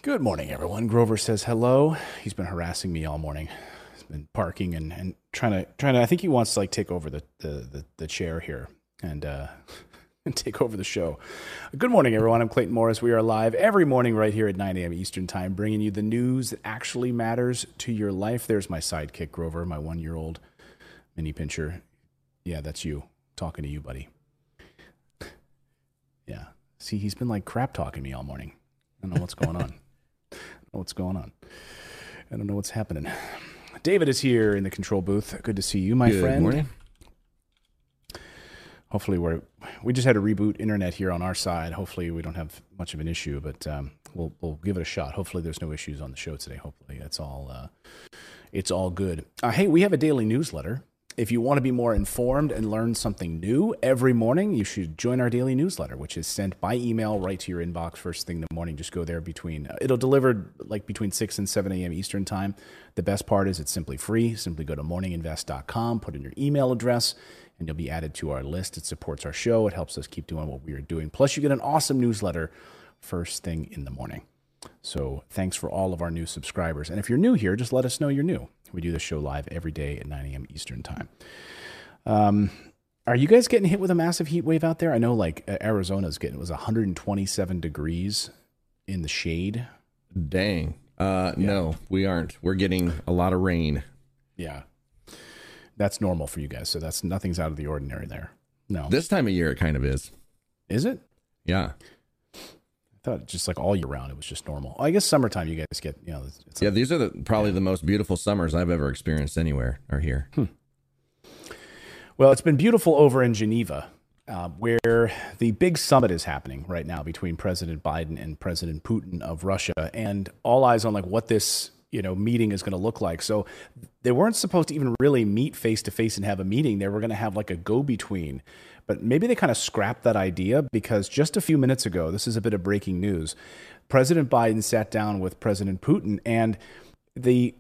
Good morning, everyone. Grover says hello. He's been harassing me all morning. He's been barking and trying to. I think he wants to like take over the chair here and and take over the show. Good morning, everyone. I'm Clayton Morris. We are live every morning right here at 9 a.m. Eastern Time, bringing you the news that actually matters to your life. There's my sidekick, Grover, my 1-year-old mini pincher. Yeah, that's you. Talking to you, buddy. Yeah. See, he's been like crap talking me all morning. I don't know what's going on. I don't know what's happening. David is here in the control booth. Good to see you, my friend. Good morning. Hopefully we just had to reboot internet here on our side. Hopefully we don't have much of an issue, but we'll give it a shot. Hopefully there's no issues on the show today. Hopefully it's all good. Hey, we have a daily newsletter. If you want to be more informed and learn something new every morning, you should join our daily newsletter, which is sent by email right to your inbox first thing in the morning. Just go there it'll deliver like between 6 and 7 a.m. Eastern time. The best part is it's simply free. Simply go to morninginvest.com, put in your email address, and you'll be added to our list. It supports our show. It helps us keep doing what we are doing. Plus, you get an awesome newsletter first thing in the morning. So thanks for all of our new subscribers. And if you're new here, just let us know you're new. We do this show live every day at 9 a.m. Eastern time. Are you guys getting hit with a massive heat wave out there? I know like Arizona's it was 127 degrees in the shade. Dang. No, we aren't. We're getting a lot of rain. Yeah. That's normal for you guys. So nothing's out of the ordinary there. No. This time of year, it kind of is. Is it? Yeah. I thought just like all year round, it was just normal. I guess summertime you guys get, yeah, these are probably the most beautiful summers I've ever experienced anywhere are here. Well, it's been beautiful over in Geneva, where the big summit is happening right now between President Biden and President Putin of Russia, and all eyes on like what this meeting is going to look like. So they weren't supposed to even really meet face to face and have a meeting. They were going to have like a go-between. But maybe they kind of scrapped that idea because just a few minutes ago, this is a bit of breaking news, President Biden sat down with President Putin, and the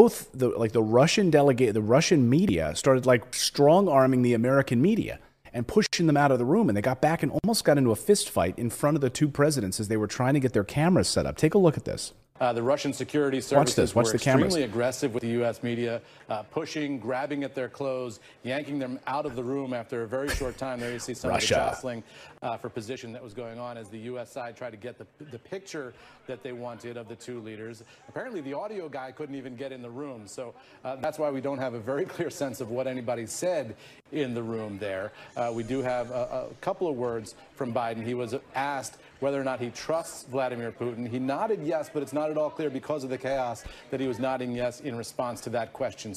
Russian media started like strong-arming the American media and pushing them out of the room. And they got back and almost got into a fist fight in front of the two presidents as they were trying to get their cameras set up. Take a look at this. The Russian security services were extremely cameras. aggressive with the U.S. media, pushing, grabbing at their clothes, yanking them out of the room after a very short time. There you see some of the jostling for position that was going on as the U.S. side tried to get the picture that they wanted of the two leaders. Apparently, the audio guy couldn't even get in the room. So that's why we don't have a very clear sense of what anybody said in the room there. We do have a couple of words from Biden. He was asked whether or not he trusts Vladimir Putin. He nodded yes, but it's not at all clear because of the chaos that he was nodding yes in response to that question.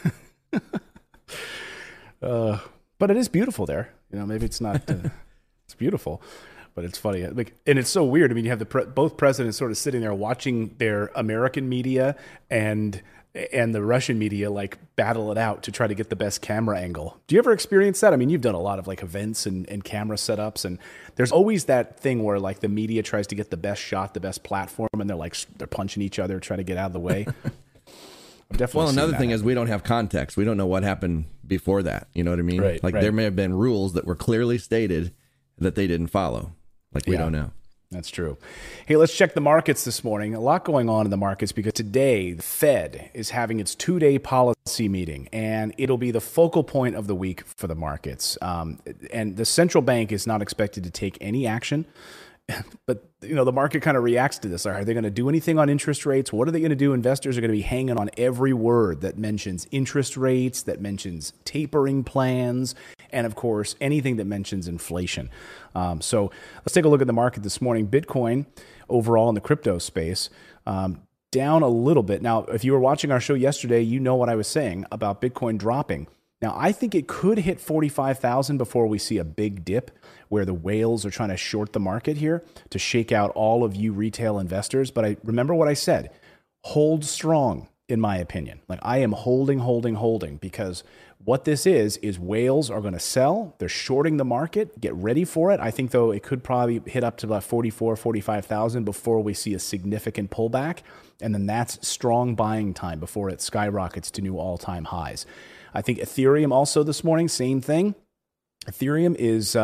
But it is beautiful there. Maybe it's not. It's beautiful, but it's funny. And it's so weird. I mean, you have both presidents sort of sitting there watching their American media and the Russian media like battle it out to try to get the best camera angle. Do you ever experience that? I mean, you've done a lot of like events and camera setups, and there's always that thing where like the media tries to get the best shot, the best platform, and they're punching each other, trying to get out of the way. Well, another thing is we don't have context. We don't know what happened before that. You know what I mean? Right, there may have been rules that were clearly stated that they didn't follow. We don't know. That's true. Hey, let's check the markets this morning. A lot going on in the markets because today the Fed is having its 2-day policy meeting, and it'll be the focal point of the week for the markets. And the central bank is not expected to take any action. But, the market kind of reacts to this. Are they going to do anything on interest rates? What are they going to do? Investors are going to be hanging on every word that mentions interest rates, that mentions tapering plans, and, of course, anything that mentions inflation. So let's take a look at the market this morning. Bitcoin overall in the crypto space down a little bit. Now, if you were watching our show yesterday, you know what I was saying about Bitcoin dropping. Now, I think it could hit 45,000 before we see a big dip where the whales are trying to short the market here to shake out all of you retail investors. But I remember what I said, hold strong, in my opinion. Like I am holding because what this is whales are going to sell. They're shorting the market. Get ready for it. I think, though, it could probably hit up to about 45,000 before we see a significant pullback. And then that's strong buying time before it skyrockets to new all-time highs. I think Ethereum also this morning, same thing. Ethereum is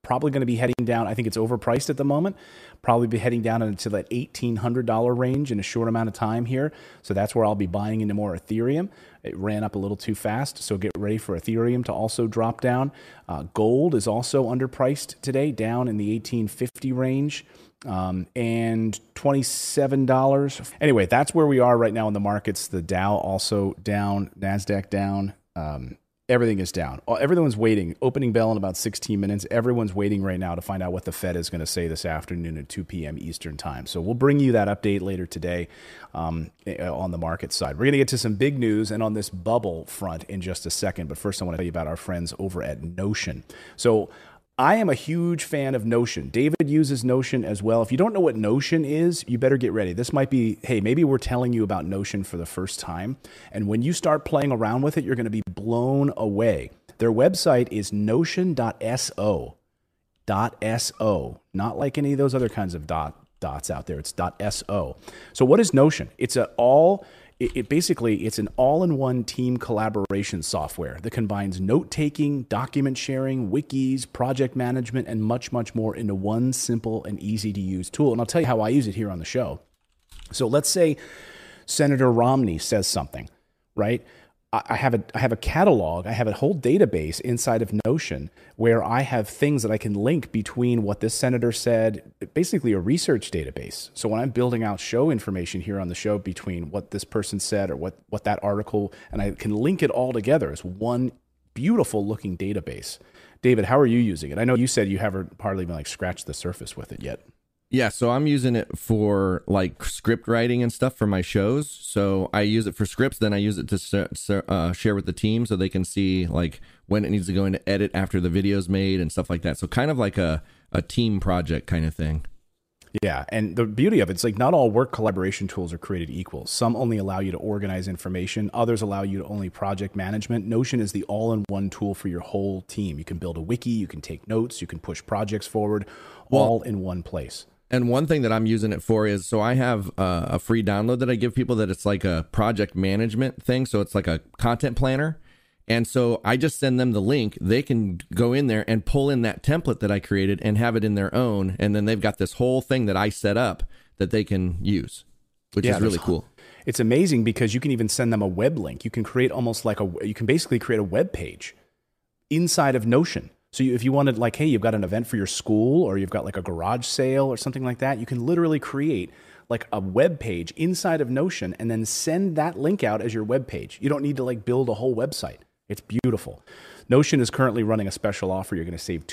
probably going to be heading down. I think it's overpriced at the moment. Probably be heading down into that $1,800 range in a short amount of time here. So that's where I'll be buying into more Ethereum. It ran up a little too fast, so get ready for Ethereum to also drop down. Gold is also underpriced today, down in the 1850 range. And $27. Anyway, that's where we are right now in the markets. The Dow also down, NASDAQ down. Everything is down. Everyone's waiting. Opening bell in about 16 minutes. Everyone's waiting right now to find out what the Fed is going to say this afternoon at 2 p.m. Eastern time. So we'll bring you that update later today on the market side. We're going to get to some big news and on this bubble front in just a second. But first, I want to tell you about our friends over at Notion. So I am a huge fan of Notion. David uses Notion as well. If you don't know what Notion is, you better get ready. This might be, hey, maybe we're telling you about Notion for the first time. And when you start playing around with it, you're going to be blown away. Their website is notion.so. .so. Not like any of those other kinds of dots out there. It's .so. So what is Notion? It's an all-in-one team collaboration software that combines note-taking, document sharing, wikis, project management, and much, much more into one simple and easy-to-use tool. And I'll tell you how I use it here on the show. So let's say Senator Romney says something, right? I have a catalog, I have a whole database inside of Notion where I have things that I can link between what this senator said, basically a research database. So when I'm building out show information here on the show between what this person said or what that article, and I can link it all together as one beautiful looking database. David, how are you using it? I know you said you haven't hardly even scratched the surface with it yet. Yeah, so I'm using it for script writing and stuff for my shows. So I use it for scripts, then I use it to share with the team so they can see when it needs to go into edit after the video's made and stuff like that. So kind of like a team project kind of thing. Yeah, and the beauty of it's not all work collaboration tools are created equal. Some only allow you to organize information. Others allow you to only project management. Notion is the all-in-one tool for your whole team. You can build a wiki, you can take notes, you can push projects forward, all in one place. And one thing that I'm using it for is, so I have a free download that I give people that it's like a project management thing. So it's like a content planner. And so I just send them the link. They can go in there and pull in that template that I created and have it in their own. And then they've got this whole thing that I set up that they can use, which is really cool. It's amazing because you can even send them a web link. You can create you can basically create a web page inside of Notion. So if you wanted hey, you've got an event for your school or you've got a garage sale or something like that, you can literally create a web page inside of Notion and then send that link out as your web page. You don't need to build a whole website. It's beautiful. Notion is currently running a special offer. You're going to save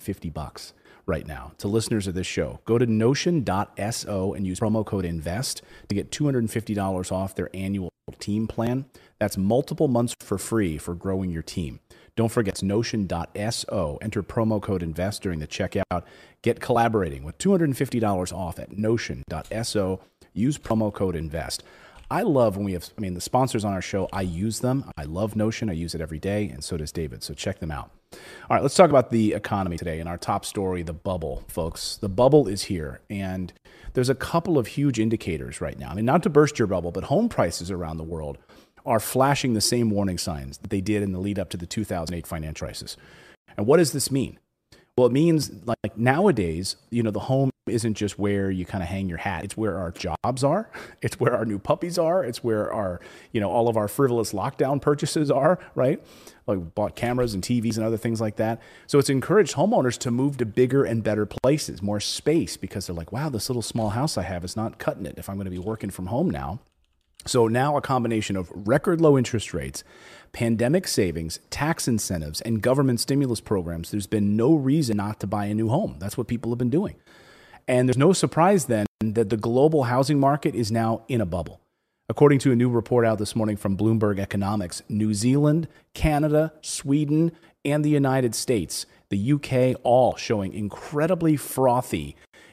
$250 right now to listeners of this show. Go to notion.so and use promo code INVEST to get $250 off their annual team plan. That's multiple months for free for growing your team. Don't forget, it's notion.so. Enter promo code INVEST during the checkout. Get collaborating with $250 off at notion.so. Use promo code INVEST. I love when we have, the sponsors on our show, I use them. I love Notion. I use it every day, and so does David. So check them out. All right, let's talk about the economy today. And our top story, the bubble, folks. The bubble is here, and there's a couple of huge indicators right now. Not to burst your bubble, but home prices around the world are flashing the same warning signs that they did in the lead up to the 2008 financial crisis. And what does this mean? Well, it means nowadays, the home isn't just where you kind of hang your hat. It's where our jobs are. It's where our new puppies are. It's where our, all of our frivolous lockdown purchases are, right? We bought cameras and TVs and other things like that. So it's encouraged homeowners to move to bigger and better places, more space, because they're wow, this little small house I have is not cutting it if I'm going to be working from home now. So now a combination of record low interest rates, pandemic savings, tax incentives, and government stimulus programs, there's been no reason not to buy a new home. That's what people have been doing. And there's no surprise then that the global housing market is now in a bubble. According to a new report out this morning from Bloomberg Economics, New Zealand, Canada, Sweden, and the United States, the UK, all showing incredibly frothy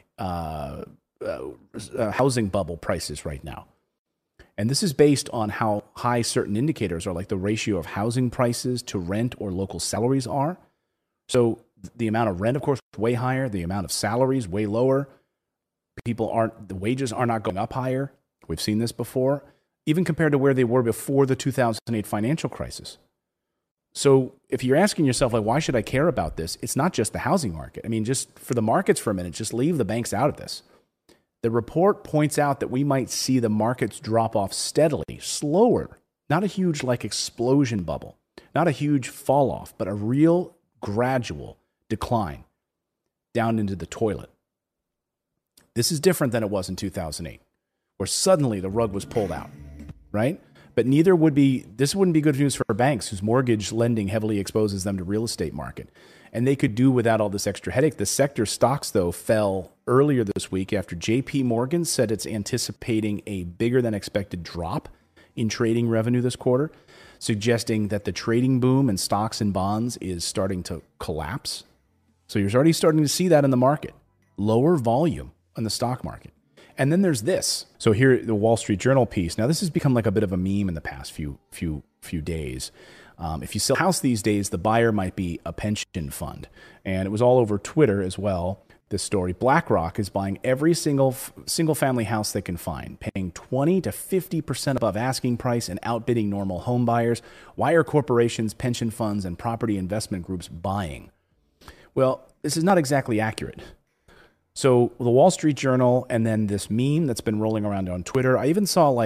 housing bubble prices right now. And this is based on how high certain indicators are, the ratio of housing prices to rent or local salaries are. So the amount of rent, of course, way higher. The amount of salaries, way lower. The wages are not going up higher. We've seen this before, even compared to where they were before the 2008 financial crisis. So if you're asking yourself, like, why should I care about this? It's not just the housing market. I mean, just for the markets for a minute, just leave the banks out of this. The report points out that we might see the markets drop off steadily, slower, not a huge like explosion bubble, not a huge fall off, but a real gradual decline down into the toilet. This is different than it was in 2008, where suddenly the rug was pulled out, right? But this wouldn't be good news for banks whose mortgage lending heavily exposes them to real estate market. And they could do without all this extra headache. The sector stocks, though, fell earlier this week after JP Morgan said it's anticipating a bigger than expected drop in trading revenue this quarter, suggesting that the trading boom in stocks and bonds is starting to collapse. So you're already starting to see that in the market. Lower volume in the stock market. And then there's this. So here, the Wall Street Journal piece. Now, this has become like a bit of a meme in the past few days. If you sell a house these days, the buyer might be a pension fund. And it was all over Twitter as well, this story. BlackRock is buying every single family house they can find, paying 20 to 50% above asking price and outbidding normal home buyers. Why are corporations, pension funds, and property investment groups buying? Well, this is not exactly accurate. So the Wall Street Journal and then this meme that's been rolling around on Twitter. I even saw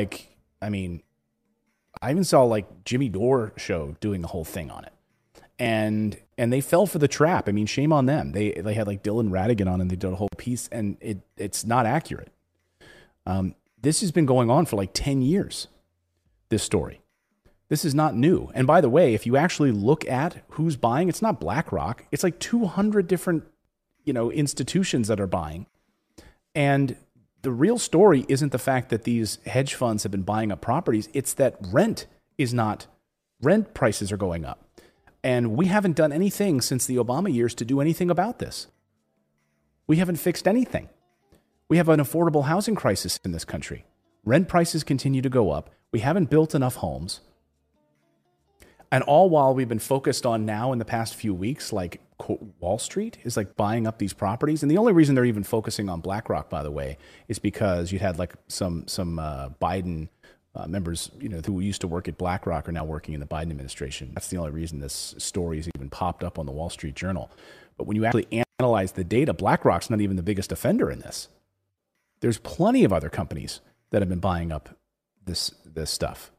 Jimmy Dore show doing the whole thing on it. And they fell for the trap. I mean, shame on them. They had like Dylan Ratigan on and they did a whole piece and it's not accurate. This has been going on for like 10 years, this story. This is not new. And by the way, if you actually look at who's buying, it's not BlackRock. It's like 200 different institutions that are buying. And the real story isn't the fact that these hedge funds have been buying up properties. It's that rent prices are going up. And we haven't done anything since the Obama years to do anything about this. We haven't fixed anything. We have an affordable housing crisis in this country. Rent prices continue to go up. We haven't built enough homes. And all while we've been focused on now in the past few weeks, like Wall Street is like buying up these properties. And the only reason they're even focusing on BlackRock, by the way, is because you had like some Biden members, who used to work at BlackRock are now working in the Biden administration. That's the only reason this story has even popped up on the Wall Street Journal. But when you actually analyze the data, BlackRock's not even the biggest offender in this. There's plenty of other companies that have been buying up this stuff.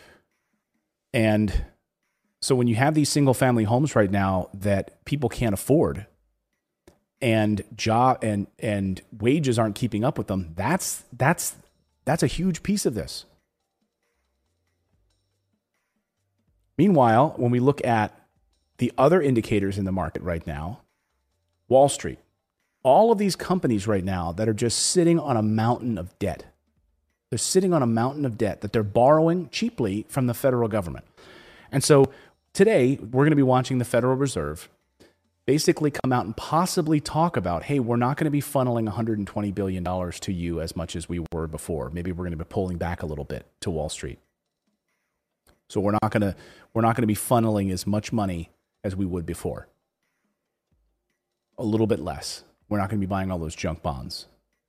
And so when you have these single family homes right now that people can't afford and and wages aren't keeping up with them, that's a huge piece of this. Meanwhile, when we look at the other indicators in the market right now, Wall Street, all of these companies right now that are just sitting on a mountain of debt. They're sitting on a mountain of debt that they're borrowing cheaply from the federal government. And so today, we're going to be watching the Federal Reserve basically come out and possibly talk about, hey, we're not going to be funneling $120 billion to you as much as we were before. Maybe we're going to be pulling back a little bit to Wall Street. So we're not going to be funneling as much money as we would before. A little bit less. We're not going to be buying all those junk bonds.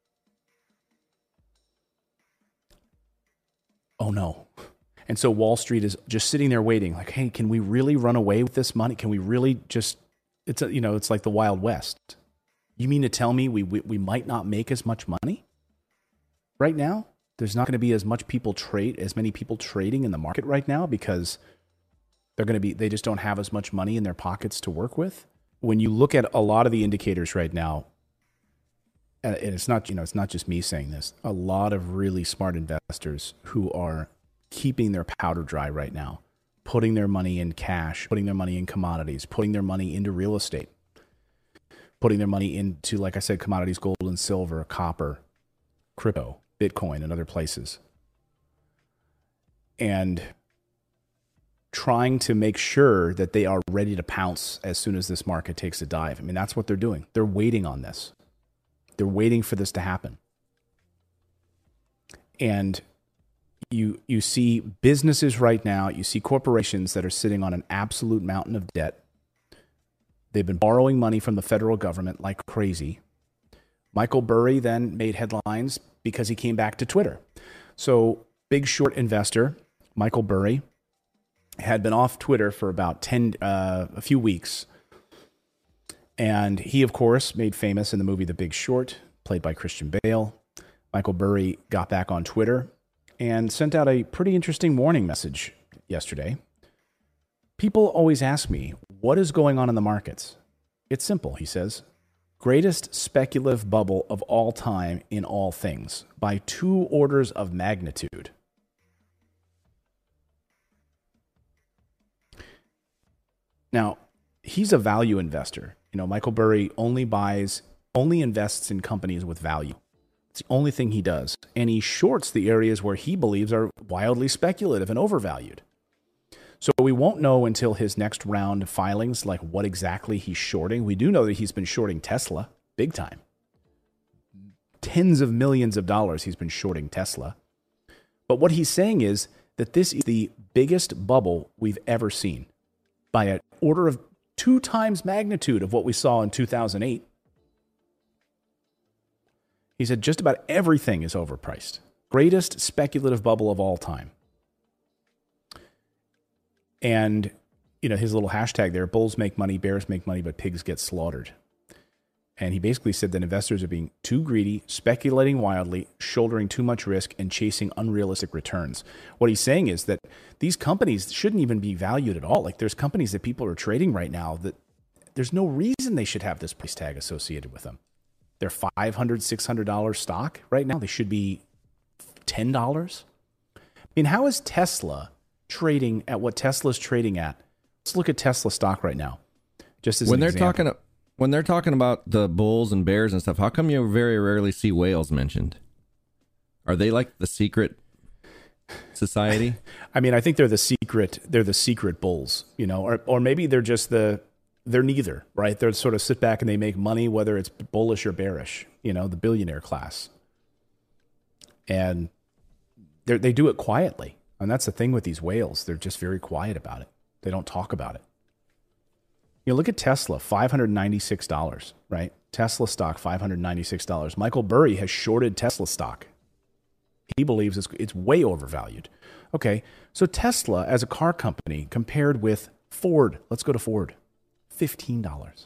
Oh no. And so Wall Street is just sitting there waiting, like, hey, can we really run away with this money? Can we really just, it's like the Wild West. You mean to tell me we might not make as much money right now? There's not going to be as many people trading in the market right now because they just don't have as much money in their pockets to work with. When you look at a lot of the indicators right now, and it's not just me saying this, a lot of really smart investors who are keeping their powder dry right now, putting their money in cash, putting their money in commodities, putting their money into real estate, putting their money into, like I said, commodities, gold and silver, copper, crypto, Bitcoin, and other places. And trying to make sure that they are ready to pounce as soon as this market takes a dive. I mean, that's what they're doing. They're waiting on this. They're waiting for this to happen. And you see businesses right now, you see corporations that are sitting on an absolute mountain of debt. They've been borrowing money from the federal government like crazy. Michael Burry then made headlines because he came back to Twitter. So Big Short investor, Michael Burry, had been off Twitter for about a few weeks. And he, of course, made famous in the movie The Big Short, played by Christian Bale. Michael Burry got back on Twitter and sent out a pretty interesting warning message yesterday. People always ask me, what is going on in the markets? It's simple, he says. Greatest speculative bubble of all time in all things, by 2 orders of magnitude. Now, he's a value investor. Michael Burry only invests in companies with value. It's the only thing he does. And he shorts the areas where he believes are wildly speculative and overvalued. So we won't know until his next round of filings, like what exactly he's shorting. We do know that he's been shorting Tesla big time. Tens of millions of dollars he's been shorting Tesla. But what he's saying is that this is the biggest bubble we've ever seen by an order of 2 times magnitude of what we saw in 2008. He said just about everything is overpriced. Greatest speculative bubble of all time. And, his little hashtag there, bulls make money, bears make money, but pigs get slaughtered. And he basically said that investors are being too greedy, speculating wildly, shouldering too much risk, and chasing unrealistic returns. What he's saying is that these companies shouldn't even be valued at all. Like, there's companies that people are trading right now that there's no reason they should have this price tag associated with them. They're $500, $600 stock right now. They should be $10. I mean, how is Tesla trading at what Tesla's trading at? Let's look at Tesla stock right now. Just as when an example. When they're talking about the bulls and bears and stuff, how come you very rarely see whales mentioned? Are they like the secret society? I mean, I think they're the secret bulls, or maybe they're neither, right? They're sort of sit back and they make money, whether it's bullish or bearish, the billionaire class. And they do it quietly. And that's the thing with these whales. They're just very quiet about it. They don't talk about it. Look at Tesla, $596, right? Tesla stock, $596. Michael Burry has shorted Tesla stock. He believes it's way overvalued. Okay, so Tesla as a car company compared with Ford, let's go to Ford, $15.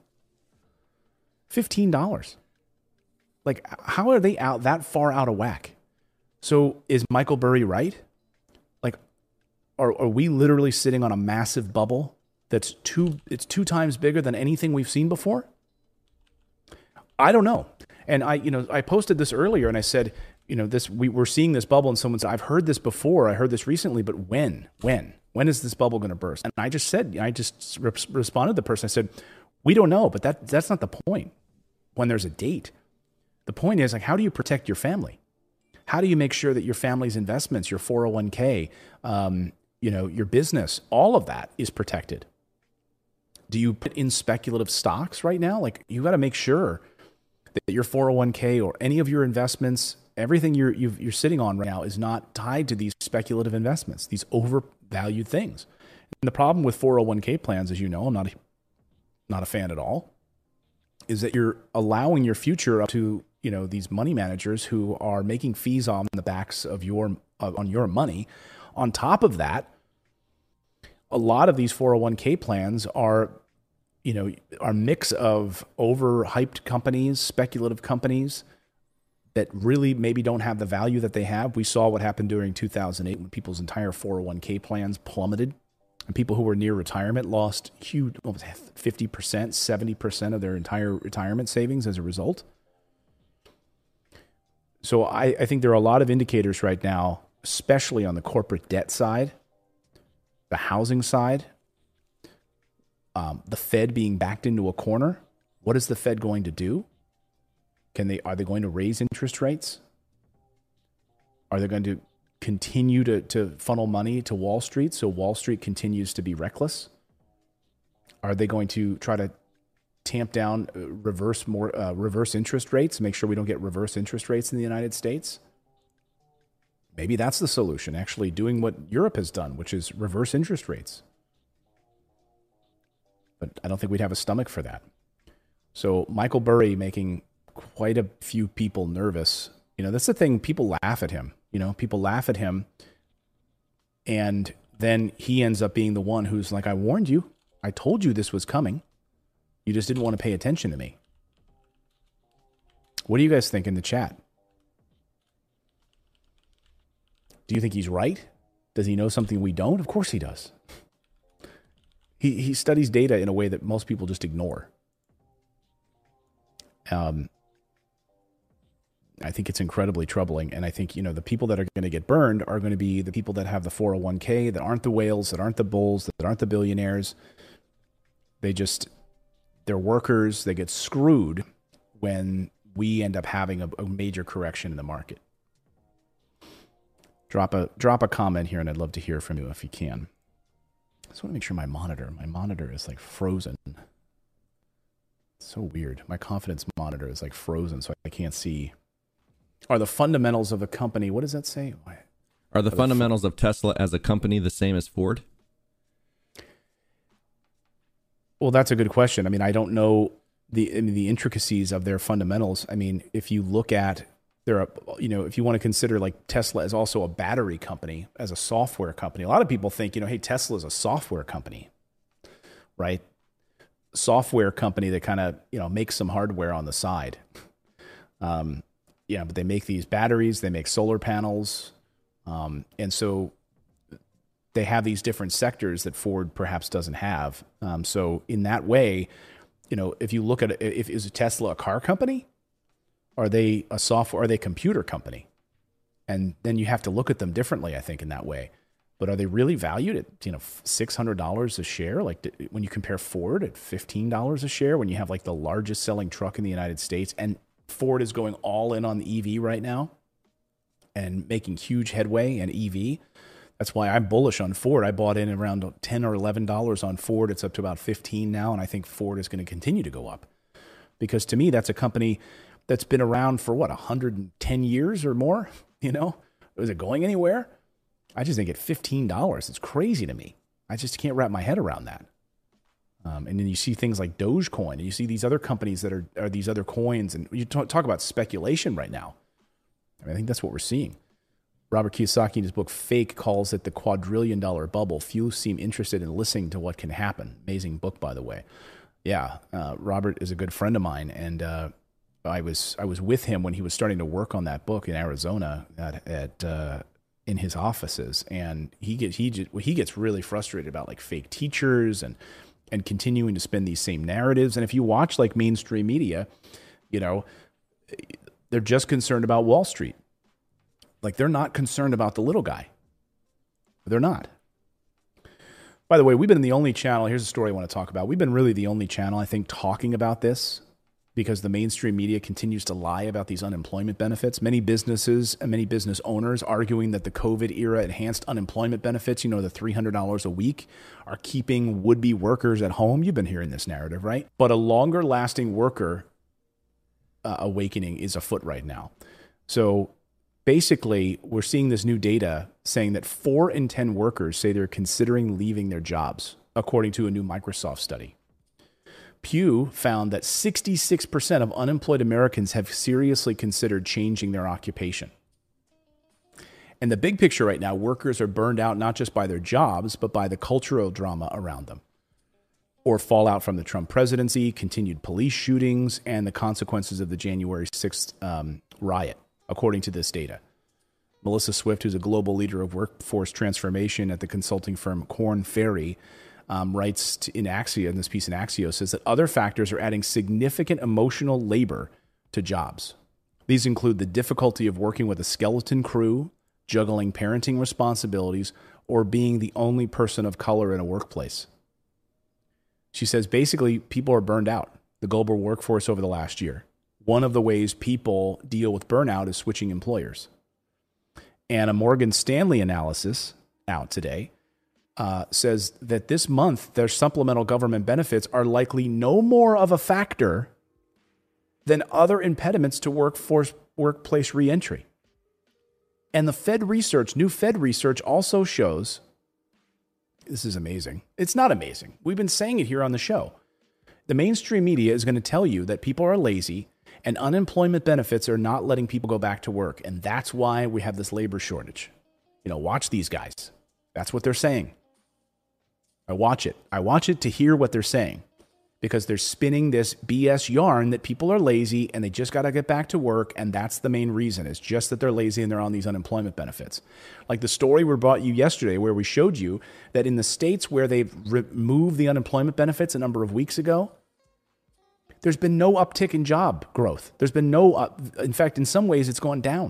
$15. Like, how are they that far out of whack? So is Michael Burry right? Like, are we literally sitting on a massive bubble that's 2 times bigger than anything we've seen before? I don't know. And I posted this earlier and I said, we're seeing this bubble, and someone said, I've heard this before. I heard this recently, but when is this bubble going to burst? And I just responded to the person. I said, we don't know, but that's not the point when there's a date. The point is, like, how do you protect your family? How do you make sure that your family's investments, your 401k, your business, all of that is protected? Do you put in speculative stocks right now? Like, you got to make sure that your 401k or any of your investments, everything you're sitting on right now is not tied to these speculative investments, these overvalued things. And the problem with 401k plans, as you know, I'm not a fan at all, is that you're allowing your future up to these money managers who are making fees on the backs of on your money. On top of that, a lot of these 401k plans are a mix of overhyped companies, speculative companies that really maybe don't have the value that they have. We saw what happened during 2008 when people's entire 401k plans plummeted, and people who were near retirement lost huge, 50%, 70% of their entire retirement savings as a result. So I think there are a lot of indicators right now, especially on the corporate debt side, the housing side, the Fed being backed into a corner. What is the Fed going to do? Are they going to raise interest rates? Are they going to continue to funnel money to Wall Street so Wall Street continues to be reckless? Are they going to try to tamp down reverse interest rates, make sure we don't get reverse interest rates in the United States? Maybe that's the solution, actually doing what Europe has done, which is reverse interest rates. But I don't think we'd have a stomach for that. So Michael Burry making quite a few people nervous. That's the thing. People laugh at him. People laugh at him, and then he ends up being the one who's like, I warned you. I told you this was coming. You just didn't want to pay attention to me. What do you guys think in the chat? Do you think he's right? Does he know something we don't? Of course he does. He studies data in a way that most people just ignore. I think it's incredibly troubling. And I think, the people that are going to get burned are going to be the people that have the 401k, that aren't the whales, that aren't the bulls, that aren't the billionaires. They're workers. They get screwed when we end up having a major correction in the market. Drop a comment here, and I'd love to hear from you if you can. I just want to make sure my monitor is like frozen. It's so weird. My confidence monitor is like frozen, so I can't see. Are the fundamentals of the company, what does that say? Are the fundamentals of Tesla as a company the same as Ford? Well, that's a good question. I mean, I don't know the intricacies of their fundamentals. I mean, if you look at if you want to consider like Tesla as also a battery company, as a software company, a lot of people think, hey, Tesla is a software company, right? Software company that kind of, makes some hardware on the side. But they make these batteries, they make solar panels. And so they have these different sectors that Ford perhaps doesn't have. So in that way, if you look at it, is Tesla a car company? Are they a computer company? And then you have to look at them differently, I think, in that way. But are they really valued at, $600 a share? Like when you compare Ford at $15 a share, when you have like the largest selling truck in the United States, and Ford is going all in on the EV right now and making huge headway in EV. That's why I'm bullish on Ford. I bought in around $10 or $11 on Ford. It's up to about $15 now, and I think Ford is going to continue to go up. Because to me, that's a company that's been around for 110 years or more, Is it going anywhere? I just think at $15, it's crazy to me. I just can't wrap my head around that. And then you see things like Dogecoin, and you see these other companies that are these other coins, and you talk about speculation right now. I think that's what we're seeing. Robert Kiyosaki, in his book Fake, calls it the $quadrillion bubble. Few seem interested in listening to what can happen. Amazing book, by the way. Yeah, Robert is a good friend of mine, and I was with him when he was starting to work on that book in Arizona in his offices, and he gets really frustrated about like fake teachers and continuing to spin these same narratives. And if you watch like mainstream media, they're just concerned about Wall Street. Like they're not concerned about the little guy. They're not. By the way, we've been the only channel. Here's a story I want to talk about. We've been really the only channel, I think, talking about this, because the mainstream media continues to lie about these unemployment benefits. Many businesses and many business owners arguing that the COVID era enhanced unemployment benefits, the $300 a week, are keeping would-be workers at home. You've been hearing this narrative, right? But a longer-lasting worker awakening is afoot right now. So basically, we're seeing this new data saying that 4 in 10 workers say they're considering leaving their jobs, according to a new Microsoft study. Pew found that 66% of unemployed Americans have seriously considered changing their occupation. And the big picture right now, workers are burned out not just by their jobs, but by the cultural drama around them, or fallout from the Trump presidency, continued police shootings, and the consequences of the January 6th riot, according to this data. Melissa Swift, who's a global leader of workforce transformation at the consulting firm Korn Ferry, writes in this piece in Axios, says that other factors are adding significant emotional labor to jobs. These include the difficulty of working with a skeleton crew, juggling parenting responsibilities, or being the only person of color in a workplace. She says basically people are burned out, the global workforce over the last year. One of the ways people deal with burnout is switching employers. And a Morgan Stanley analysis out today says that this month, their supplemental government benefits are likely no more of a factor than other impediments to workplace reentry. And the new Fed research also shows, this is amazing. It's not amazing. We've been saying it here on the show. The mainstream media is going to tell you that people are lazy and unemployment benefits are not letting people go back to work. And that's why we have this labor shortage. Watch these guys. That's what they're saying. I watch it. I watch it to hear what they're saying, because they're spinning this BS yarn that people are lazy and they just got to get back to work. And that's the main reason. It's just that they're lazy and they're on these unemployment benefits. Like the story we brought you yesterday, where we showed you that in the states where they've removed the unemployment benefits a number of weeks ago, there's been no uptick in job growth. There's been in fact, in some ways it's gone down.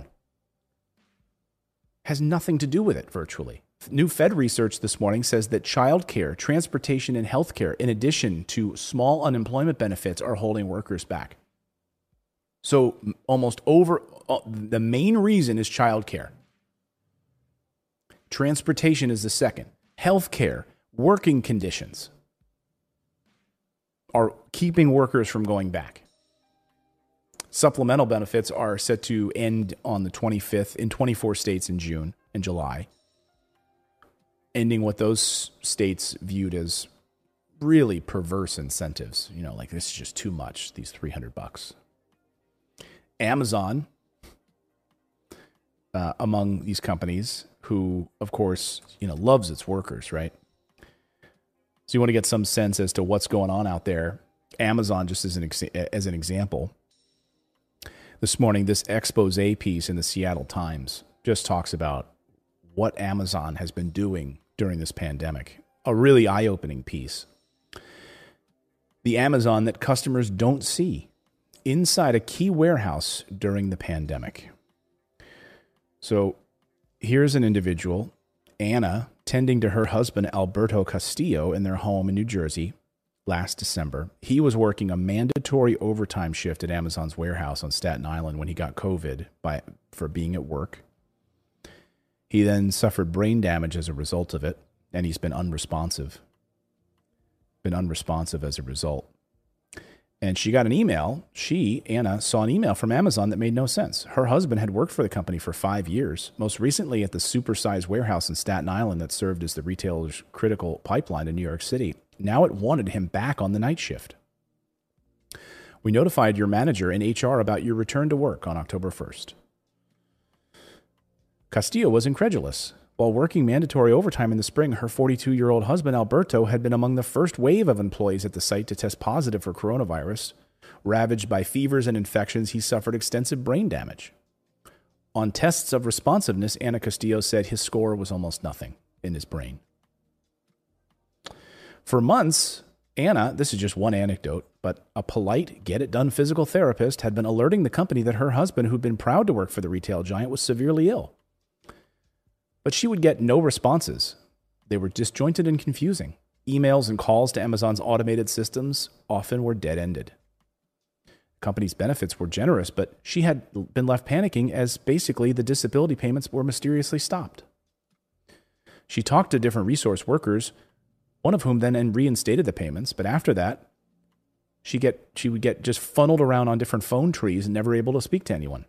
Has nothing to do with it virtually. New Fed research this morning says that childcare, transportation, and healthcare, in addition to small unemployment benefits, are holding workers back. So the main reason is childcare. Transportation is the second. Healthcare, working conditions are keeping workers from going back. Supplemental benefits are set to end on the 25th in 24 states in June and July, ending what those states viewed as really perverse incentives. Like, this is just too much, these $300. Amazon, among these companies, who, of course, loves its workers, right? So you want to get some sense as to what's going on out there. Amazon, just as an example, this morning, this expose piece in the Seattle Times just talks about what Amazon has been doing during this pandemic. A really eye-opening piece. The Amazon that customers don't see inside a key warehouse during the pandemic. So here's an individual, Anna, tending to her husband, Alberto Castillo, in their home in New Jersey last December. He was working a mandatory overtime shift at Amazon's warehouse on Staten Island when he got COVID for being at work. He then suffered brain damage as a result of it, and he's been unresponsive. As a result. And she got an email. Anna, saw an email from Amazon that made no sense. Her husband had worked for the company for 5 years, most recently at the supersized warehouse in Staten Island that served as the retailer's critical pipeline in New York City. Now it wanted him back on the night shift. We notified your manager in HR about your return to work on October 1st. Castillo was incredulous. While working mandatory overtime in the spring, her 42-year-old husband, Alberto, had been among the first wave of employees at the site to test positive for coronavirus. Ravaged by fevers and infections, he suffered extensive brain damage. On tests of responsiveness, Anna Castillo said his score was almost nothing in his brain. For months, Anna, this is just one anecdote, but a polite, get-it-done physical therapist had been alerting the company that her husband, who'd been proud to work for the retail giant, was severely ill. But she would get no responses. They were disjointed and confusing. Emails and calls to Amazon's automated systems often were dead-ended. The company's benefits were generous, but she had been left panicking as basically the disability payments were mysteriously stopped. She talked to different resource workers, one of whom then reinstated the payments, but after that, she would get just funneled around on different phone trees and never able to speak to anyone.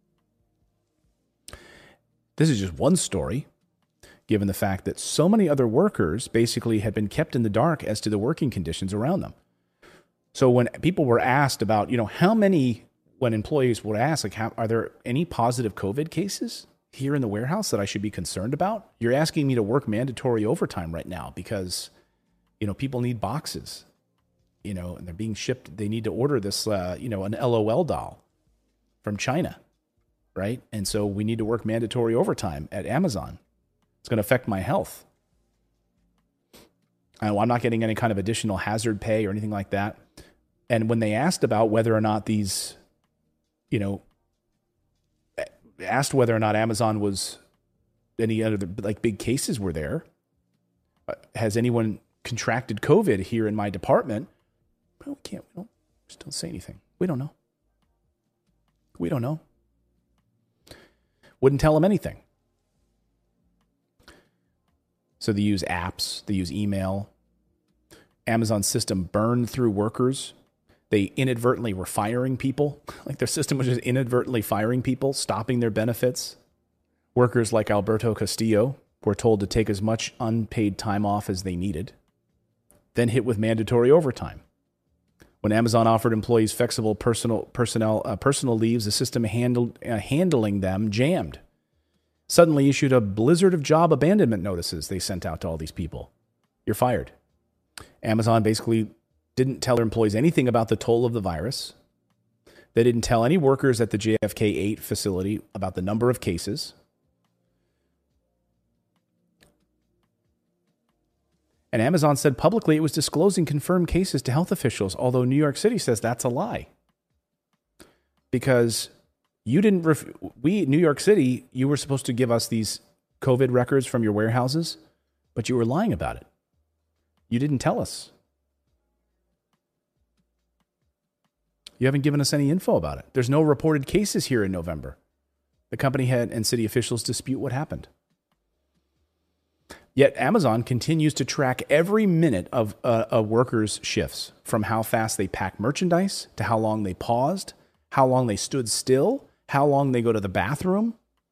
This is just one story, given the fact that so many other workers basically had been kept in the dark as to the working conditions around them. So when people were asked about, when employees were asked, are there any positive COVID cases here in the warehouse that I should be concerned about? You're asking me to work mandatory overtime right now because, people need boxes, and they're being shipped. They need to order this, an LOL doll from China. Right? And so we need to work mandatory overtime at Amazon. It's going to affect my health. I'm not getting any kind of additional hazard pay or anything like that. And when they asked about whether or not asked whether or not Amazon was any other big cases were there, has anyone contracted COVID here in my department? Well, we just don't say anything. We don't know. Wouldn't tell them anything. So they use apps, they use email. Amazon's system burned through workers. They inadvertently were firing people. Their system was just inadvertently firing people, stopping their benefits. Workers like Alberto Castillo were told to take as much unpaid time off as they needed, then hit with mandatory overtime. When Amazon offered employees flexible personal leaves, the system handling them jammed. suddenly issued a blizzard of job abandonment notices they sent out to all these people. You're fired. Amazon basically didn't tell their employees anything about the toll of the virus. They didn't tell any workers at the JFK 8 facility about the number of cases. And Amazon said publicly it was disclosing confirmed cases to health officials, although New York City says that's a lie. Because you didn't, New York City, you were supposed to give us these COVID records from your warehouses, but you were lying about it. You didn't tell us. You haven't given us any info about it. There's no reported cases here in November. The company head and city officials dispute what happened. Yet Amazon continues to track every minute of a worker's shifts, from how fast they pack merchandise to how long they paused, how long they stood still, how long they go to the bathroom.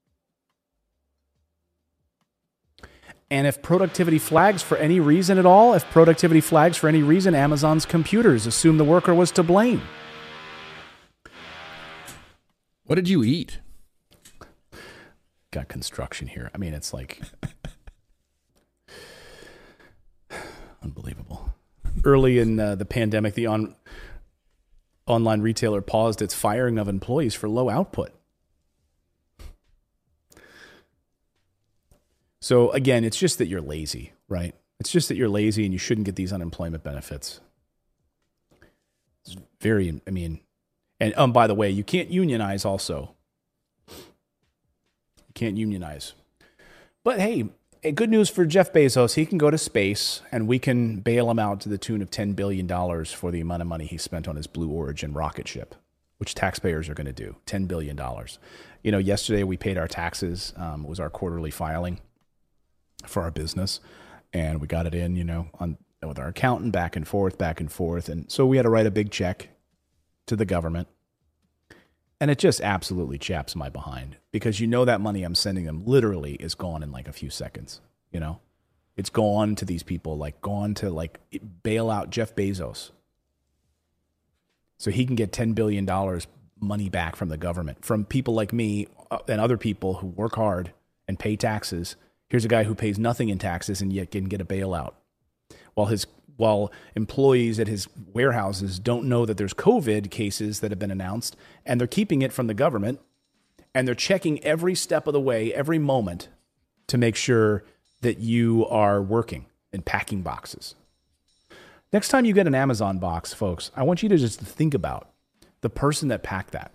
And if productivity flags for any reason at all, Amazon's computers assume the worker was to blame. What did you eat? Got construction here. I mean, it's like... unbelievable. Early in the pandemic, the online retailer paused its firing of employees for low output. So again, it's just that you're lazy, right? It's just that you're lazy and you shouldn't get these unemployment benefits. It's very, I mean, and by the way, you can't unionize also. You can't unionize. But hey, good news for Jeff Bezos. He can go to space and we can bail him out to the tune of $10 billion for the amount of money he spent on his Blue Origin rocket ship, which taxpayers are going to do. $10 billion. You know, yesterday we paid our taxes. It was our quarterly filing for our business. And we got it in, you know, with our accountant back and forth. And so we had to write a big check to the government. And it just absolutely chaps my behind, because you know that money I'm sending them literally is gone in like a few seconds. You know, it's gone to these people, like gone to like bail out Jeff Bezos so he can get $10 billion money back from the government, from people like me and other people who work hard and pay taxes. Here's a guy who pays nothing in taxes and yet can get a bailout, while employees at his warehouses don't know that there's COVID cases that have been announced, and they're keeping it from the government, and they're checking every step of the way, every moment, to make sure that you are working and packing boxes. Next time you get an Amazon box, folks, I want you to just think about the person that packed that.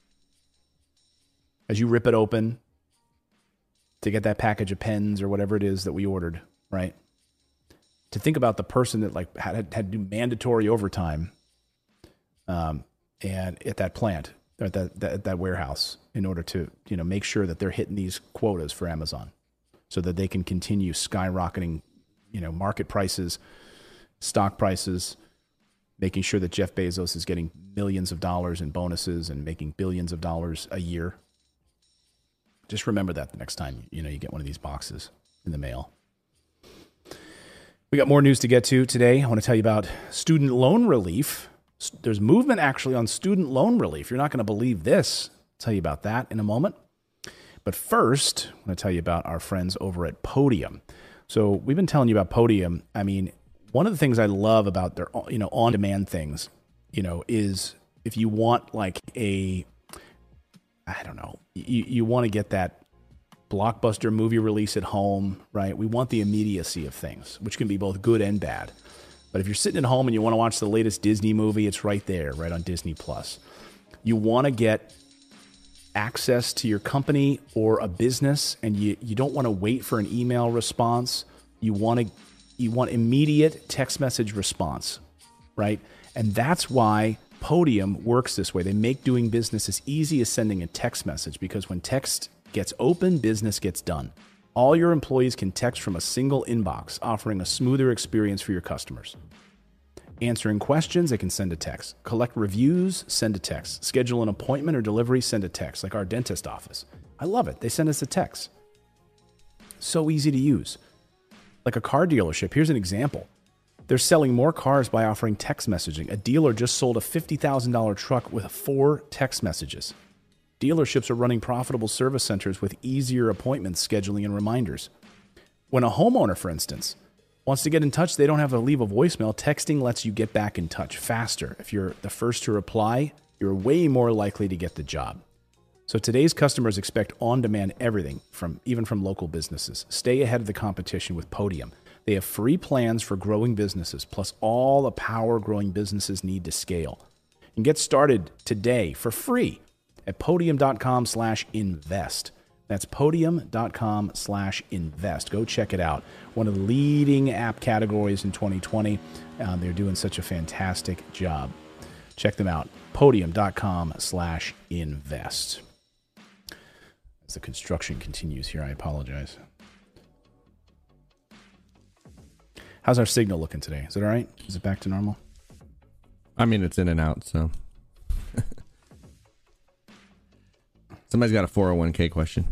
As you rip it open to get that package of pens or whatever it is that we ordered, right? To think about the person that like had to do mandatory overtime, and at that plant or that warehouse in order to, you know, make sure that they're hitting these quotas for Amazon, so that they can continue skyrocketing, you know, market prices, stock prices, making sure that Jeff Bezos is getting millions of dollars in bonuses and making billions of dollars a year. Just remember that the next time, you know, you get one of these boxes in the mail. We got more news to get to today. I want to tell you about student loan relief. There's movement actually on student loan relief. You're not going to believe this. I'll tell you about that in a moment. But first, I want to tell you about our friends over at Podium. So we've been telling you about Podium. I mean, one of the things I love about their, you know, on-demand things, you know, is if you want like you want to get that blockbuster movie release at home, right? We want the immediacy of things, which can be both good and bad. But if you're sitting at home and you want to watch the latest Disney movie, it's right there, right on Disney Plus. You want to get access to your company or a business, and you don't want to wait for an email response. You want immediate text message response, right? And that's why Podium works this way. They make doing business as easy as sending a text message, because when text gets open, business gets done. All your employees can text from a single inbox, offering a smoother experience for your customers. Answering questions, they can send a text. Collect reviews, send a text. Schedule an appointment or delivery, send a text, like our dentist office. I love it. They send us a text. So easy to use. Like a car dealership, here's an example. They're selling more cars by offering text messaging. A dealer just sold a $50,000 truck with 4 text messages. Dealerships are running profitable service centers with easier appointments, scheduling, and reminders. When a homeowner, for instance, wants to get in touch, they don't have to leave a voicemail. Texting lets you get back in touch faster. If you're the first to reply, you're way more likely to get the job. So today's customers expect on-demand everything, even from local businesses. Stay ahead of the competition with Podium. They have free plans for growing businesses, plus all the power growing businesses need to scale. And get started today for free at podium.com/invest. That's podium.com/invest. Go check it out. One of the leading app categories in 2020. They're doing such a fantastic job. Check them out. Podium.com/invest. As the construction continues here, I apologize. How's our signal looking today? Is it all right? Is it back to normal? I mean, it's in and out, so. Somebody's got a 401k question.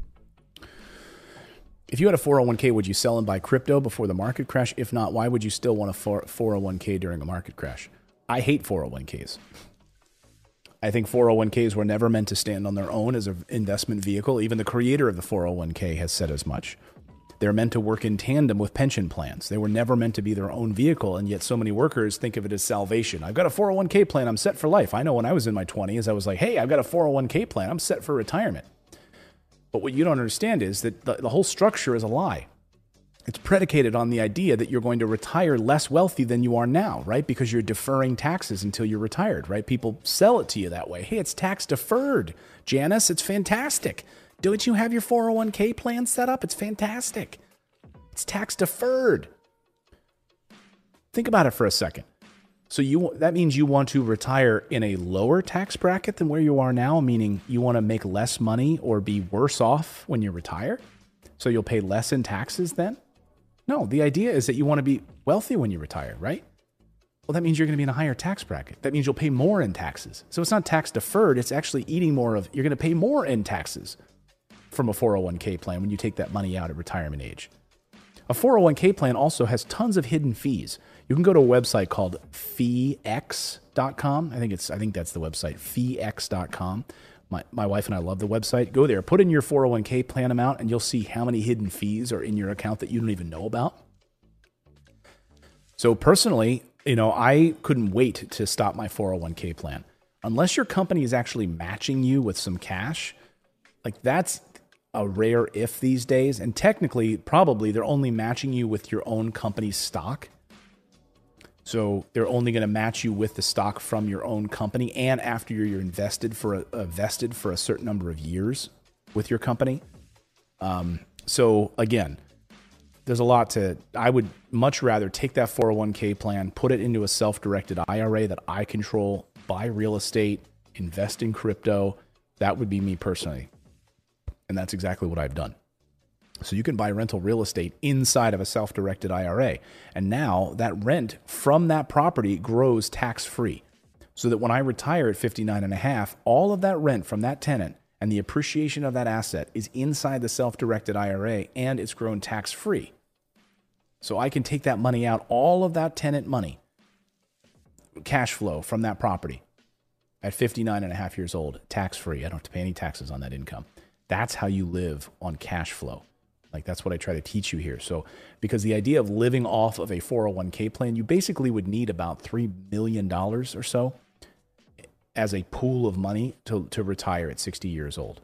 If you had a 401k, would you sell and buy crypto before the market crash? If not, why would you still want a 401k during a market crash? I hate 401ks. I think 401ks were never meant to stand on their own as an investment vehicle. Even the creator of the 401k has said as much. They're meant to work in tandem with pension plans. They were never meant to be their own vehicle, and yet so many workers think of it as salvation. I've got a 401k plan. I'm set for life. I know when I was in my 20s, I was like, hey, I've got a 401k plan. I'm set for retirement. But what you don't understand is that the whole structure is a lie. It's predicated on the idea that you're going to retire less wealthy than you are now, right? Because you're deferring taxes until you're retired, right? People sell it to you that way. Hey, it's tax deferred. Janice, it's fantastic. Don't you have your 401k plan set up? It's fantastic. It's tax deferred. Think about it for a second. So that means you want to retire in a lower tax bracket than where you are now, meaning you want to make less money or be worse off when you retire? So you'll pay less in taxes then? No, the idea is that you want to be wealthy when you retire, right? Well, that means you're going to be in a higher tax bracket. That means you'll pay more in taxes. So it's not tax deferred. It's actually eating more of, you're going to pay more in taxes from a 401k plan when you take that money out at retirement age. A 401k plan also has tons of hidden fees. You can go to a website called feex.com. I think that's the website, feex.com. My wife and I love the website. Go there, put in your 401k plan amount, and you'll see how many hidden fees are in your account that you don't even know about. So personally, I couldn't wait to stop my 401k plan. Unless your company is actually matching you with some cash, like that's a rare if these days. And technically, probably they're only matching you with your own company's stock. So they're only going to match you with the stock from your own company and after you're vested for a certain number of years with your company. So again, there's a lot I would much rather take that 401k plan, put it into a self-directed IRA that I control, buy real estate, invest in crypto. That would be me personally. And that's exactly what I've done. So you can buy rental real estate inside of a self-directed IRA. And now that rent from that property grows tax-free. So that when I retire at 59 and a half, all of that rent from that tenant and the appreciation of that asset is inside the self-directed IRA and it's grown tax-free. So I can take that money out, all of that tenant money, cash flow from that property at 59 and a half years old, tax-free. I don't have to pay any taxes on that income. That's how you live on cash flow. Like that's what I try to teach you here. So because the idea of living off of a 401k plan, you basically would need about $3 million or so as a pool of money to retire at 60 years old.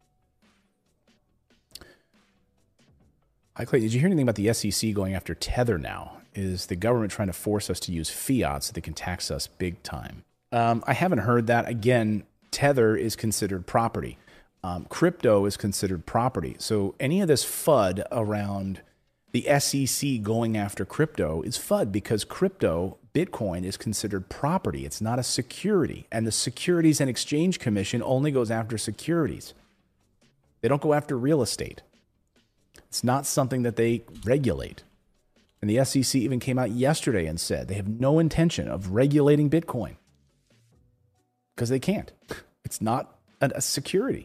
Hi, Clay, did you hear anything about the SEC going after Tether now? Is the government trying to force us to use fiat so they can tax us big time? I haven't heard that. Again, Tether is considered property. Crypto is considered property. So any of this FUD around the SEC going after crypto is FUD because crypto, Bitcoin, is considered property. It's not a security. And the Securities and Exchange Commission only goes after securities. They don't go after real estate. It's not something that they regulate. And the SEC even came out yesterday and said they have no intention of regulating Bitcoin because they can't. It's not a security.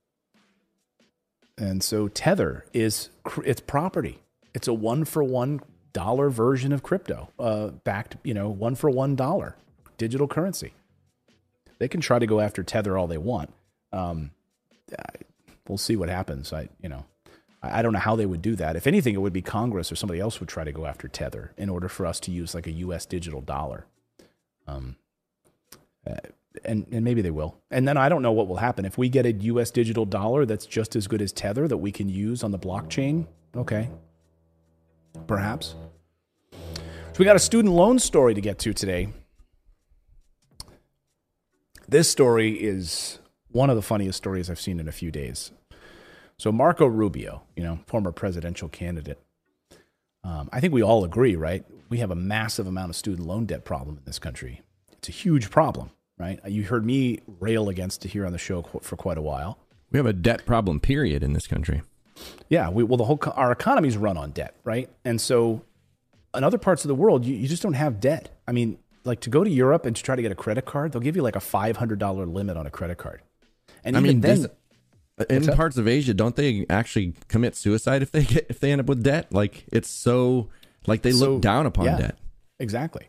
And so Tether it's property. It's a $1-for-$1 version of crypto, backed, $1-for-$1 digital currency. They can try to go after Tether all they want. we'll see what happens. I don't know how they would do that. If anything, it would be Congress or somebody else would try to go after Tether in order for us to use like a U.S. digital dollar. And maybe they will. And then I don't know what will happen. If we get a U.S. digital dollar that's just as good as Tether that we can use on the blockchain, okay, perhaps. So we got a student loan story to get to today. This story is one of the funniest stories I've seen in a few days. So Marco Rubio, former presidential candidate. I think we all agree, right? We have a massive amount of student loan debt problem in this country. It's a huge problem, right? You heard me rail against it here on the show for quite a while. We have a debt problem, period, in this country. Yeah, our economy's run on debt, right? And so in other parts of the world, you just don't have debt. I mean, like to go to Europe and to try to get a credit card, they'll give you like a $500 limit on a credit card. And even then, in parts of Asia, don't they actually commit suicide if they end up with debt? Like it's so like they look down upon debt. Exactly.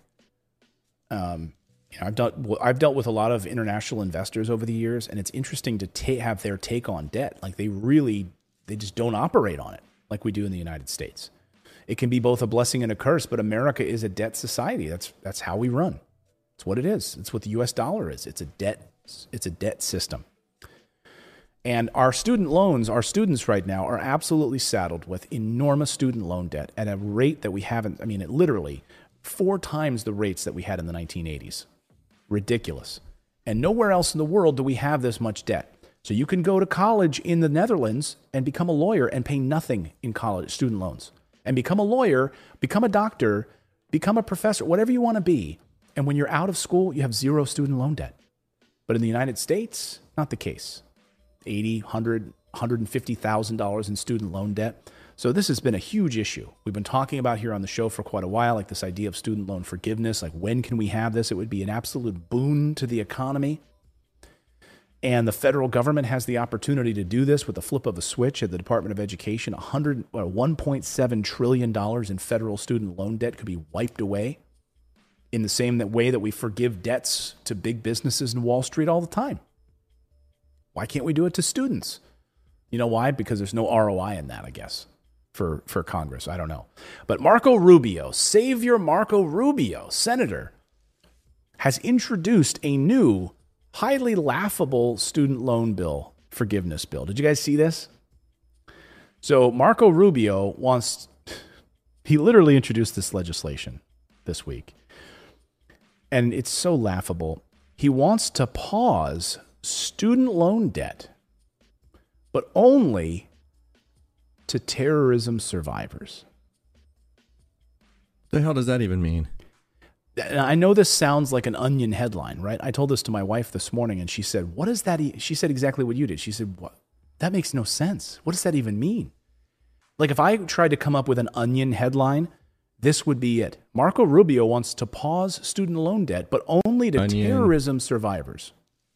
I've dealt with a lot of international investors over the years, and it's interesting to have their take on debt. Like they just don't operate on it like we do in the United States. It can be both a blessing and a curse, but America is a debt society. That's how we run. It's what it is. It's what the U.S. dollar is. It's a debt system. And our students right now are absolutely saddled with enormous student loan debt at a rate that we haven't, it literally 4 times the rates that we had in the 1980s. Ridiculous. And nowhere else in the world do we have this much debt. So you can go to college in the Netherlands and become a lawyer and pay nothing in college student loans. And become a lawyer, become a doctor, become a professor, whatever you want to be. And when you're out of school, you have 0 student loan debt. But in the United States, not the case. $80,000, $100,000, $150,000 in student loan debt. So this has been a huge issue. We've been talking about here on the show for quite a while, like this idea of student loan forgiveness. Like when can we have this? It would be an absolute boon to the economy. And the federal government has the opportunity to do this with the flip of a switch at the Department of Education. $1.7 trillion in federal student loan debt could be wiped away in the same way that we forgive debts to big businesses in Wall Street all the time. Why can't we do it to students? You know why? Because there's no ROI in that, I guess, for Congress. I don't know. But Marco Rubio, Savior Marco Rubio, Senator, has introduced a new highly laughable student loan bill, forgiveness bill. Did you guys see this? So Marco Rubio he literally introduced this legislation this week. And it's so laughable. He wants to pause student loan debt, but only to terrorism survivors. The hell does that even mean? I know this sounds like an Onion headline, right? I told this to my wife this morning, and she said, what is that? She said exactly what you did. She said, what? That makes no sense. What does that even mean? Like if I tried to come up with an Onion headline, this would be it. Marco Rubio wants to pause student loan debt, but only to terrorism survivors.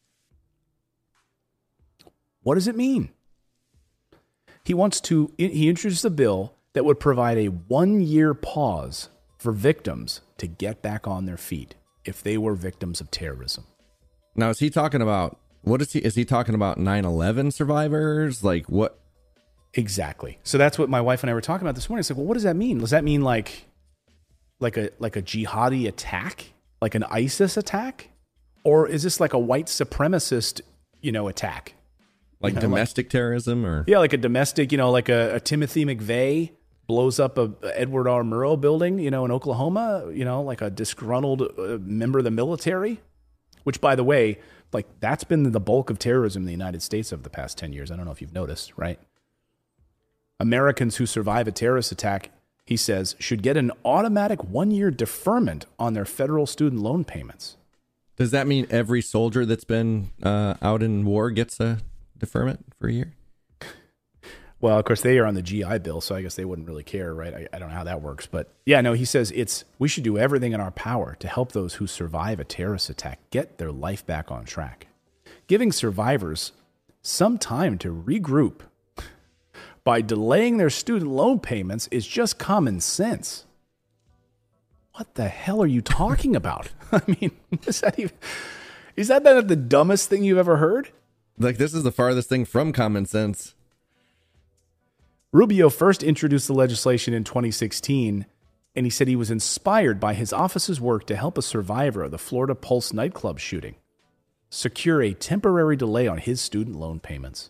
What does it mean? He introduced a bill that would provide a 1-year pause for victims to get back on their feet if they were victims of terrorism. Now, is he talking about, is he talking about 9/11 survivors? Like what? Exactly. So that's what my wife and I were talking about this morning. I said, well, what does that mean? Does that mean like a jihadi attack? Like an ISIS attack? Or is this like a white supremacist, attack? Like domestic terrorism or? Yeah, like a domestic, like a Timothy McVeigh blows up a Edward R. Murrow building, in Oklahoma, like a disgruntled member of the military, which, by the way, like that's been the bulk of terrorism in the United States over the past 10 years. I don't know if you've noticed, right? Americans who survive a terrorist attack, he says, should get an automatic 1-year deferment on their federal student loan payments. Does that mean every soldier that's been out in war gets a deferment for a year? Well, of course, they are on the GI Bill, so I guess they wouldn't really care, right? I don't know how that works. But yeah, no, he says we should do everything in our power to help those who survive a terrorist attack get their life back on track. Giving survivors some time to regroup by delaying their student loan payments is just common sense. What the hell are you talking about? I mean, is that the dumbest thing you've ever heard? Like, this is the farthest thing from common sense. Rubio first introduced the legislation in 2016, and he said he was inspired by his office's work to help a survivor of the Florida Pulse nightclub shooting secure a temporary delay on his student loan payments.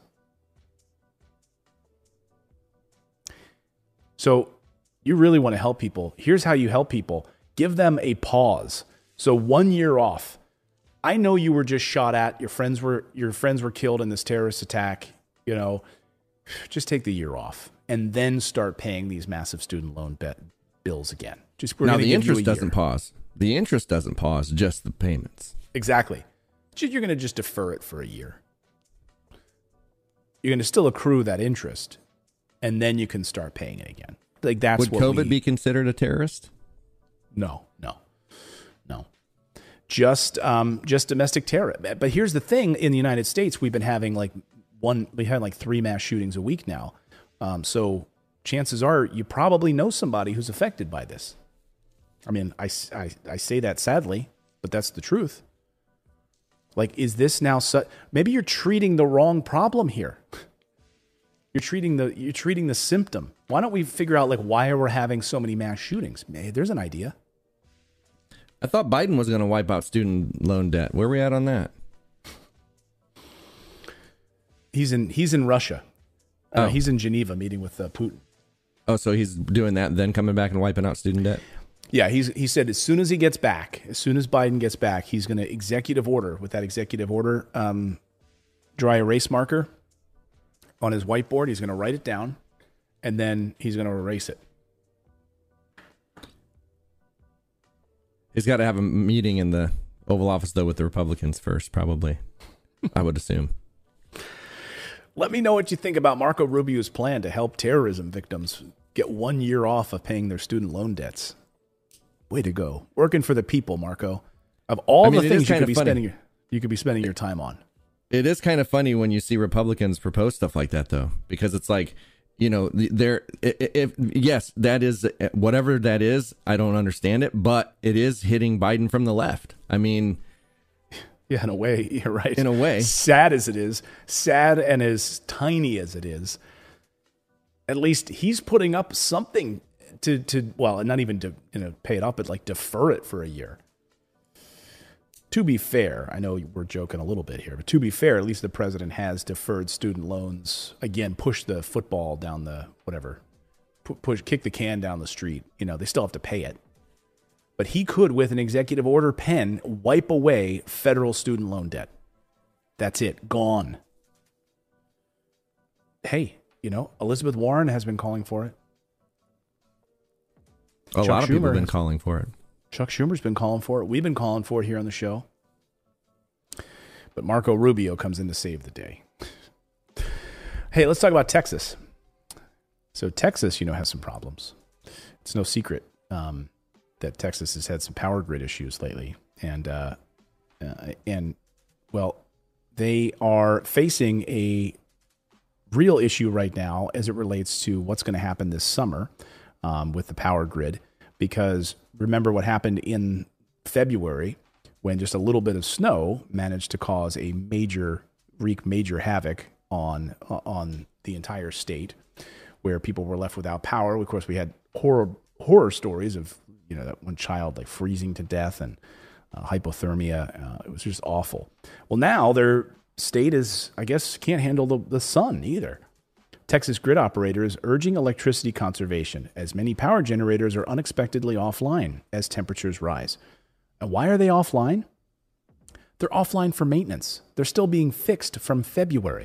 So you really want to help people. Here's how you help people. Give them a pause. So 1 year off. I know you were just shot at. Your friends were killed in this terrorist attack. You know, just take the year off and then start paying these massive student loan bills again. Now the interest doesn't pause. The interest doesn't pause, just the payments. Exactly. You're going to just defer it for a year. You're going to still accrue that interest, and then you can start paying it again. Like that's Would COVID be considered a terrorist? No. Just domestic terror. But here's the thing: in the United States, we've been having we had like 3 mass shootings a week now. So chances are you probably know somebody who's affected by this. I mean, I say that sadly, but that's the truth. Like, is this now maybe you're treating the wrong problem here. You're treating the symptom. Why don't we figure out why we're having so many mass shootings? There's an idea. I thought Biden was going to wipe out student loan debt. Where are we at on that? He's in Russia. He's in Geneva meeting with Putin. Oh, so he's doing that and then coming back and wiping out student debt? Yeah, he said as soon as Biden gets back, he's going to executive order, dry erase marker on his whiteboard. He's going to write it down, and then he's going to erase it. He's got to have a meeting in the Oval Office, though, with the Republicans first, probably, I would assume. Let me know what you think about Marco Rubio's plan to help terrorism victims get 1 year off of paying their student loan debts. Way to go. Working for the people, Marco. Of all the things you could be spending your time on. It is kind of funny when you see Republicans propose stuff like that, though, because it's like, yes, that is whatever that is. I don't understand it, but it is hitting Biden from the left. I mean, yeah, in a way, you're right. In a way, sad as it is, sad and as tiny as it is, at least he's putting up something to not even to pay it up, but defer it for a year. To be fair, I know we're joking a little bit here, but to be fair, at least the president has deferred student loans. Again, push the football down the kick the can down the street. They still have to pay it. But he could, with an executive order pen, wipe away federal student loan debt. That's it. Gone. Hey, Elizabeth Warren has been calling for it. A lot of people have been calling for it. Chuck Schumer's been calling for it. We've been calling for it here on the show. But Marco Rubio comes in to save the day. Hey, let's talk about Texas. So Texas, has some problems. It's no secret that Texas has had some power grid issues lately. And they are facing a real issue right now as it relates to what's going to happen this summer with the power grid. Because remember what happened in February when just a little bit of snow managed to cause wreak major havoc on the entire state, where people were left without power. Of course, we had horror stories of that one child freezing to death and hypothermia. It was just awful. Well, now their state can't handle the sun either. Texas grid operator is urging electricity conservation as many power generators are unexpectedly offline as temperatures rise. And why are they offline? They're offline for maintenance. They're still being fixed from February.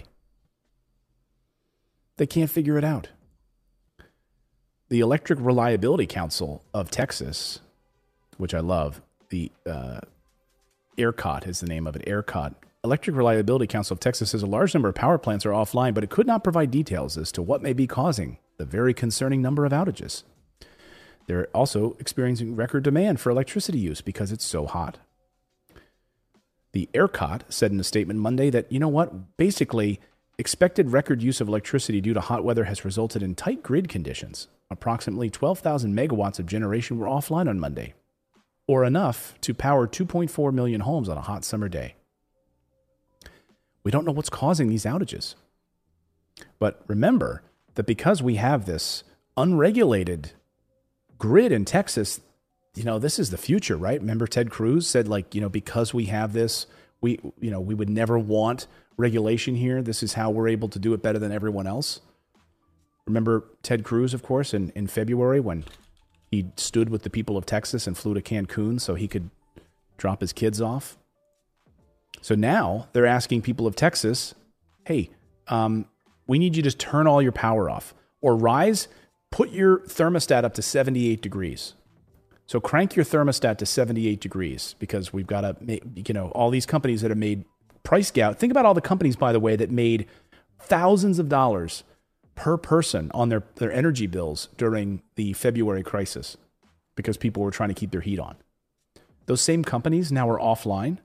They can't figure it out. The Electric Reliability Council of Texas, which I love, the ERCOT is the name of it, ERCOT. Electric Reliability Council of Texas says a large number of power plants are offline, but it could not provide details as to what may be causing the very concerning number of outages. They're also experiencing record demand for electricity use because it's so hot. The ERCOT said in a statement Monday that, basically, expected record use of electricity due to hot weather has resulted in tight grid conditions. Approximately 12,000 megawatts of generation were offline on Monday, or enough to power 2.4 million homes on a hot summer day. We don't know what's causing these outages. But remember that because we have this unregulated grid in Texas, this is the future, right? Remember Ted Cruz said, because we have this, we would never want regulation here. This is how we're able to do it better than everyone else. Remember Ted Cruz, of course, in February when he stood with the people of Texas and flew to Cancun so he could drop his kids off. So now they're asking people of Texas, hey, we need you to turn all your power off or put your thermostat up to 78 degrees. So crank your thermostat to 78 degrees because we've got to, all these companies that have made price gouging. Think about all the companies, by the way, that made thousands of dollars per person on their energy bills during the February crisis because people were trying to keep their heat on. Those same companies now are offline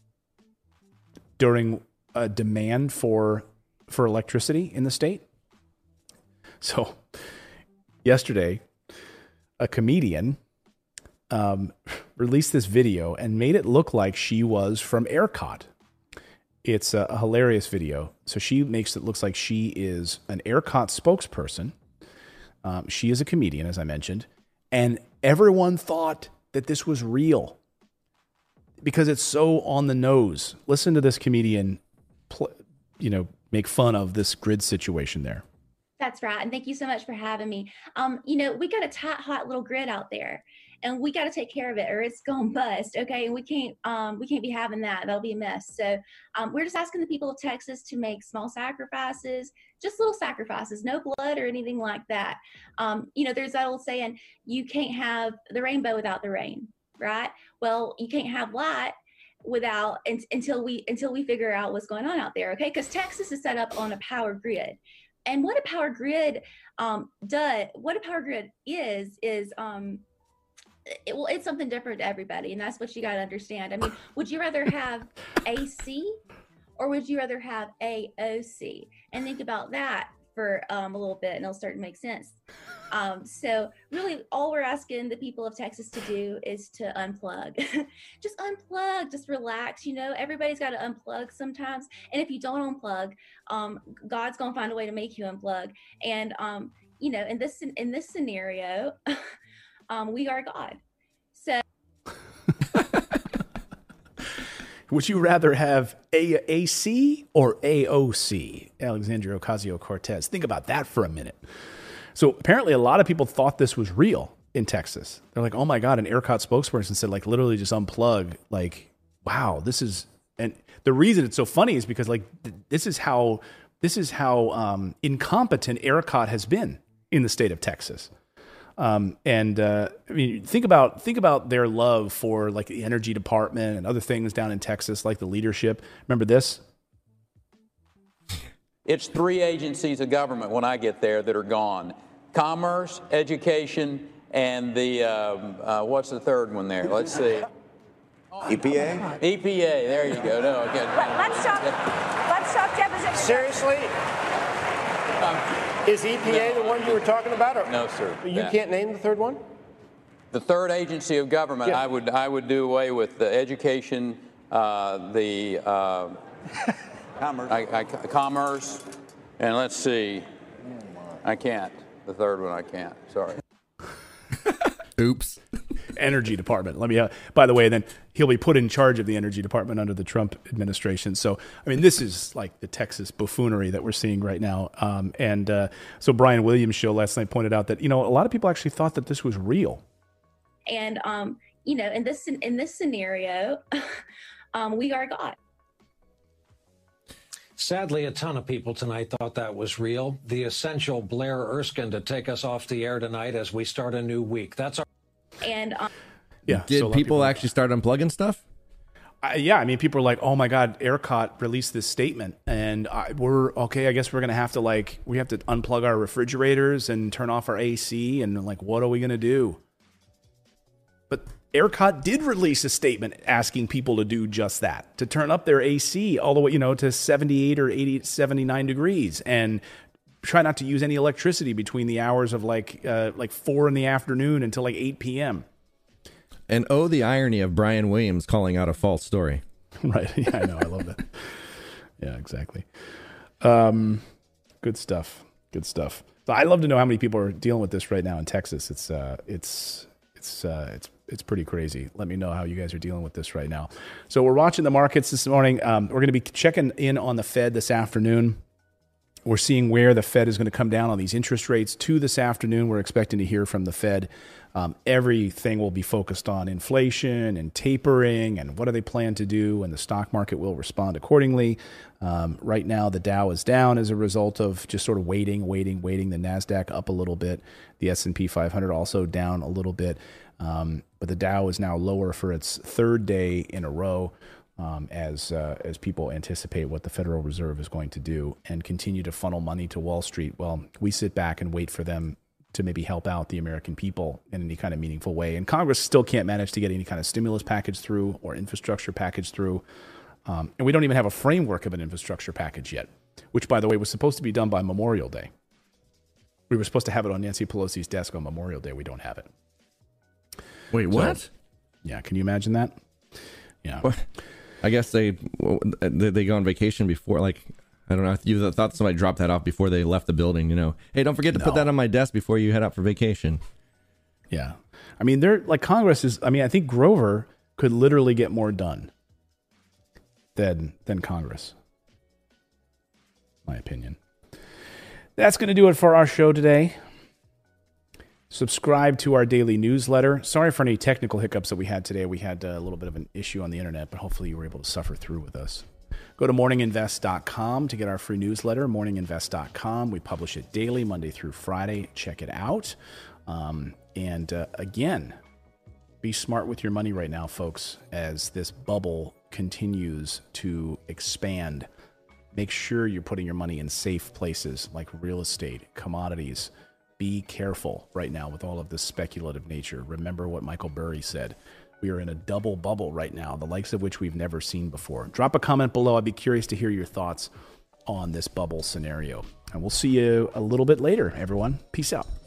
during a demand for electricity in the state. So yesterday, a comedian released this video and made it look like she was from ERCOT. It's a hilarious video. So she makes it look like she is an ERCOT spokesperson. She is a comedian, as I mentioned. And everyone thought that this was real because it's so on the nose. Listen to this comedian, make fun of this grid situation there. That's right. And thank you so much for having me. We got a tight, hot little grid out there. And we got to take care of it or it's going to bust. Okay. And we can't be having that. That'll be a mess. So we're just asking the people of Texas to make small sacrifices, just little sacrifices, no blood or anything like that. There's that old saying, you can't have the rainbow without the rain, right? Well, you can't have light until we figure out what's going on out there. Okay. Because Texas is set up on a power grid. And what a power grid is it's something different to everybody, and that's what you got to understand. I mean, would you rather have AC or would you rather have AOC? And think about that for a little bit, and it'll start to make sense. So really, all we're asking the people of Texas to do is to unplug. Just unplug, just relax. Everybody's got to unplug sometimes, and if you don't unplug, God's gonna find a way to make you unplug. And in this scenario. We are God. So, would you rather have AAC or AOC? Alexandria Ocasio-Cortez. Think about that for a minute. So apparently a lot of people thought this was real in Texas. They're like, oh my God, an ERCOT spokesperson said literally just unplug. Wow, this is, and the reason it's so funny is because this is how incompetent ERCOT has been in the state of Texas. Think about their love for the energy department and other things down in Texas, like the leadership. Remember this? It's 3 agencies of government when I get there that are gone: commerce, education, and the what's the third one there? Let's see. EPA. EPA. There you go. No, okay. Let's talk deposition. Seriously. Is EPA the one you were talking about? Or no, sir. You can't name the third one? The third agency of government, yeah. I would do away with the education, the commerce, and let's see. I can't. The third one I can't. Sorry. Oops. Energy department. By the way, then he'll be put in charge of the energy department under the Trump administration. So, this is the Texas buffoonery that we're seeing right now. So Brian Williams' show last night pointed out that, a lot of people actually thought that this was real. And, in this scenario, we are God. Sadly, a ton of people tonight thought that was real. The essential Blair Erskine to take us off the air tonight as we start a new week. That's our... And did people actually start unplugging stuff? People are like, oh my God, ERCOT released this statement and we're okay. I guess we're going to have to we have to unplug our refrigerators and turn off our AC and what are we going to do? But ERCOT did release a statement asking people to do just that, to turn up their AC all the way, to 78 or 80, 79 degrees and try not to use any electricity between the hours of 4 in the afternoon until 8 p.m. And the irony of Brian Williams calling out a false story. Right. Yeah, I know. I love that. Yeah, exactly. Good stuff. Good stuff. So I'd love to know how many people are dealing with this right now in Texas. It's pretty crazy. Let me know how you guys are dealing with this right now. So we're watching the markets this morning. We're going to be checking in on the Fed this afternoon. We're seeing where the Fed is going to come down on these interest rates to this afternoon. We're expecting to hear from the Fed. Everything will be focused on inflation and tapering and what do they plan to do, and the stock market will respond accordingly. Right now, the Dow is down as a result of just sort of waiting. The NASDAQ up a little bit. The S&P 500 also down a little bit. But the Dow is now lower for its third day in a row. As people anticipate what the Federal Reserve is going to do and continue to funnel money to Wall Street. Well, we sit back and wait for them to maybe help out the American people in any kind of meaningful way. And Congress still can't manage to get any kind of stimulus package through or infrastructure package through. And we don't even have a framework of an infrastructure package yet, which, by the way, was supposed to be done by Memorial Day. We were supposed to have it on Nancy Pelosi's desk on Memorial Day. We don't have it. Wait, what? Yeah, can you imagine that? Yeah. What? I guess they go on vacation before, like, I don't know. You thought somebody dropped that off before they left the building, you know. Hey, don't forget to put that on my desk before you head out for vacation. Yeah. I mean, they're like Congress is, I mean, I think Grover could literally get more done than Congress. My opinion. That's going to do it for our show today. Subscribe to our daily newsletter. Sorry for any technical hiccups that we had today. We had a little bit of an issue on the internet, but hopefully you were able to suffer through with us. Go to morninginvest.com to get our free newsletter, morninginvest.com. We publish it daily, Monday through Friday. Check it out. Again, be smart with your money right now, folks, as this bubble continues to expand. Make sure you're putting your money in safe places like real estate, commodities. Be careful right now with all of this speculative nature. Remember what Michael Burry said. We are in a double bubble right now, the likes of which we've never seen before. Drop a comment below. I'd be curious to hear your thoughts on this bubble scenario. And we'll see you a little bit later, everyone. Peace out.